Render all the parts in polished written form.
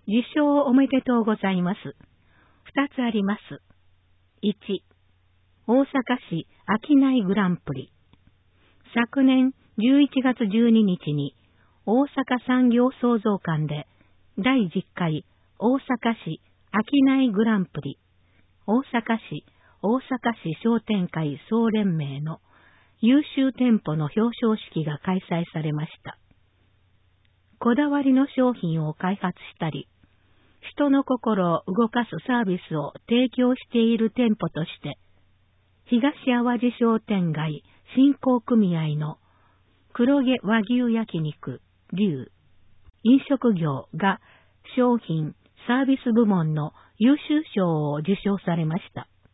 受賞おめでとうございます。2つあります。1、大阪市商いグランプリ。昨年11月12日に大阪産業創造館で第10回大阪市商いグランプリ、大阪市商店会総連盟の優秀店舗の表彰式が開催されました。こだわりの商品を開発したり、人の心を動かすサービスを提供している店舗として、東淡路商店街振興組合の黒毛和牛焼肉龍飲食業が商品サービス部門の優秀賞を受賞されました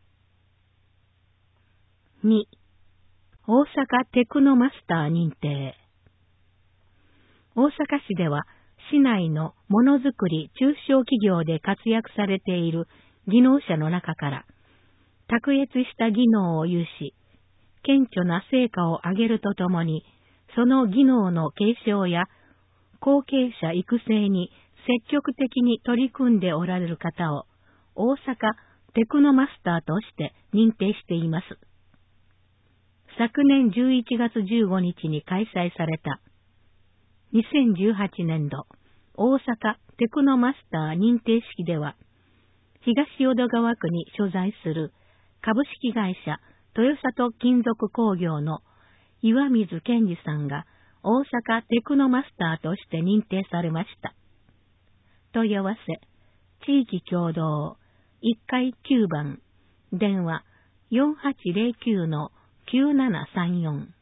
。2、大阪テクノマスター認定。大阪市では市内のものづくり中小企業で活躍されている技能者の中から卓越した技能を有し、顕著な成果を上げるとともに、その技能の継承や後継者育成に積極的に取り組んでおられる方を大阪テクノマスターとして認定しています。昨年11月15日に開催された2018年度大阪テクノマスター認定式では、東淀川区に所在する株式会社豊里金属工業の岩水健二さんが大阪テクノマスターとして認定されました。問い合わせ、地域共同1階9番、電話4809-9734